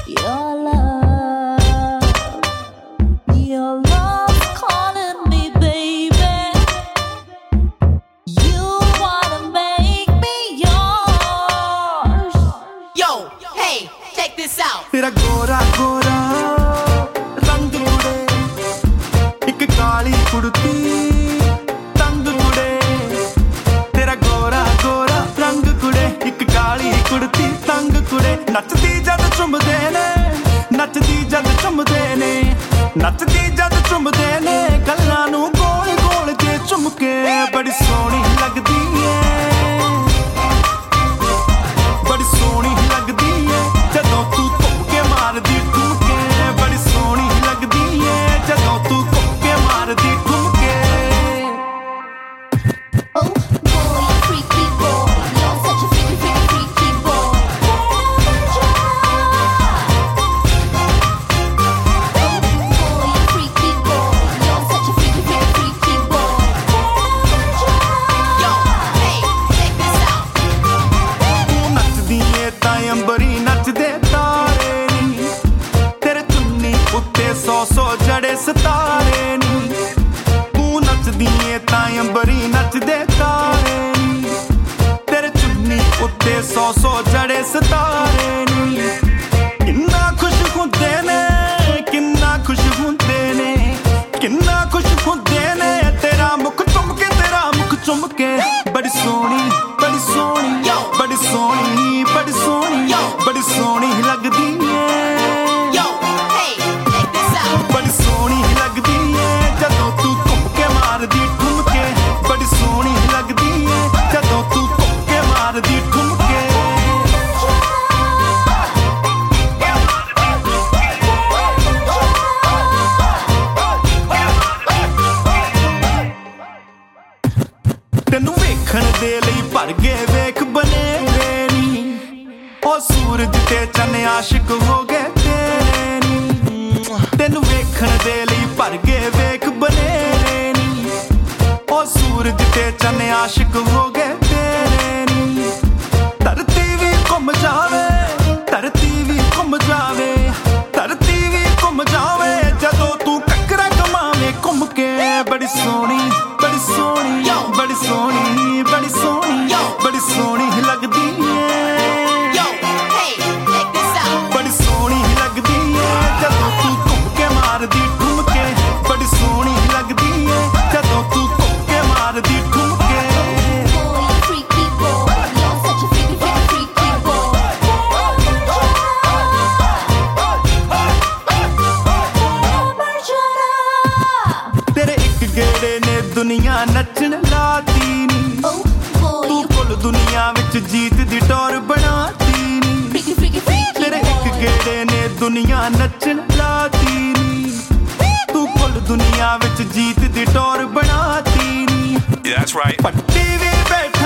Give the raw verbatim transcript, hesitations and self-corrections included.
Your love, your love's calling me, baby. You wanna make me yours. Yo, hey, check this out. तेरा गोरा गोरा रंग कुड़े, एक काली कुड़ती तंग कुड़े। तेरा गोरा गोरा रंग कुड़े, एक काली कुड़ती तंग कुड़े। नचदी जद चुमदे ने, नचदी जद चुमदे ने, नचदी जद चुमदे ने, गल्लां नूं गोल गोल जे चुमके बड़ी सोहनी लगदी है, बड़ी सोहनी लगदी है जदों तू धुक्के मारदी ठुमके। बड़ी सोहनी लगदी है जदों तू धुक्के मारदी ठुमके। Oh boy, freaky boy, you're such a freaky, freaky, freaky boy. Oh boy, freaky boy, you're such a freaky, freaky, freaky boy. Yo, hey, check this out. ਤੂੰ ਨੱਚਦੀ ਏ ਤਾਂ ਅੰਬਰੀ ਨੱਚਦੇ ਤਾਰੇ ਨੀ, ਤੇਰੇ ਚੁੰਨੀ ਉੱਤੇ ਸੌ ਸੌ ਜੜੇ ਸਿਤਾਰੇ ਨੀ। ਤੂੰ ਨੱਚਦੀ ਏ ਤਾਂ ਅੰਬਰੀ ਨੱਚਦੇ ਤਾਰੇ ਨੀ, ਤੇਰੇ ਚੁੰਨੀ ਉੱਤੇ ਸੌ ਸੌ ਜੜੇ ਸਿਤਾਰੇ ਨੀ। ਕਿੰਨਾ ਖੁਸ਼ ਹੁੰਦੇ ਨੇ, ਕਿੰਨਾ ਖੁਸ਼ ਹੁੰਦੇ ਨੇ, ਕਿੰਨਾ ਖੁਸ਼ ਹੁੰਦੇ ਨੇ ਤੇਰਾ ਮੁਖ ਚੁੰਮ ਕੇ, ਤੇਰਾ ਮੁਖ ਚੁੰਮ ਕੇ। ਬੜੀ ਸੋਹਣੀ, ਬੜੀ ਸੋਹਣੀ, ਬੜੀ ਸੋਹਣੀ, ਬੜੀ ਸੋਹਣੀ, ਬੜੀ ਸੋਹਣੀ ਲੱਗਦੀ ਏ। Yo, hey, check this out. ਬੜੀ ਸੋਹਣੀ ਲੱਗਦੀ ਏ ਜਦੋਂ ਤੂੰ ਘੁੰਮ ਕੇ ਮਾਰਦੀ ਠੁਮਕੇ। ਬੜੀ ਸੋਹਣੀ ਲੱਗਦੀ ਏ ਜਦੋਂ ਤੂੰ ਘੁੰਮ ਕੇ ਮਾਰਦੀ ਠੁਮਕੇ। ਤੈਨੂੰ ਵੇਖਣ ਦੇ ਲਈ ਭਰ ਗਏ ਵੇਖ ਬਨੇਰੇ ਨੀ, ਉਹ ਸੂਰਜ ਤੇ ਚੰਨ ਆਸ਼ਿਕ ਹੋ ਗਏ ਤੇਰੇ ਨੀ। ਤੈਨੂੰ ਵੇਖਣ ਦੇ ਲਈ ਭਰ ਗਏ ਵੇਖ ਬਨੇਰੇ ਨੀ, ਉਹ ਸੂਰਜ ਤੇ ਚੰਨ ਆਸ਼ਿਕ ਹੋ ਗਏ ਤੇਰੇ ਨੀ। ਧਰਤੀ ਵੀ ਘੁੰਮ ਜਾਵੇ, ਧਰਤੀ ਵੀ ਘੁੰਮ ਜਾਵੇ, ਧਰਤੀ ਵੀ ਘੁੰਮ ਜਾਵੇ ਜਦੋਂ ਤੂੰ ਟੱਕਰਾ ਕਮਾਵੇਂ ਘੁੰਮ ਕੇ। ਬੜੀ ਸੋਹਣੀ, ਬੜੀ ਸੋਹਣੀ, ਬੜੀ ਸੋਹਣੀ, ਬੜੀ ਸੋਹਣੀ, ਬੜੀ ਸੋਹਣੀ ਲੱਗਦੀ ਏ। Yo, hey, check this out. ਬੜੀ ਸੋਹਣੀ ਲੱਗਦੀ ਏ ਜਦੋਂ ਤੂੰ ਘੁੰਮ ਕੇ ਮਾਰਦੀ ਠੁਮਕੇ। ਬੜੀ ਸੋਹਣੀ ਲੱਗਦੀ ਏ ਜਦੋਂ ਤੂੰ ਘੁੰਮ ਕੇ ਮਾਰਦੀ ਠੁਮਕੇ। Boy, freaky boy, you're such a freaky, freaky, freaky boy. ਤੇਰੇ ਇੱਕ ਗੇੜੇ ਨੇ ਦੁਨੀਆ ਨੱਚਣ ਲਾਤੀ ਨੀ, Oh boy, ਤੂੰ ਕੁੱਲ ਦੁਨੀਆ ਵਿੱਚ ਜੀਤ ਦੀ ਟੌਰ ਬਣਾਤੀ ਨੀ। freaky, freaky, freaky ਤੇਰੇ ਇੱਕ boy. ਗੇੜੇ ਨੇ ਦੁਨੀਆ ਨੱਚਣ ਲਾਤੀ ਨੀ, ਤੂੰ ਕੁੱਲ ਦੁਨੀਆ ਵਿੱਚ ਜੀਤ ਦੀ ਟੌਰ ਬਣਾਤੀ ਨੀ। Yeah, that's right. ਪੱਟੀ ਵੀ ਬੈਠ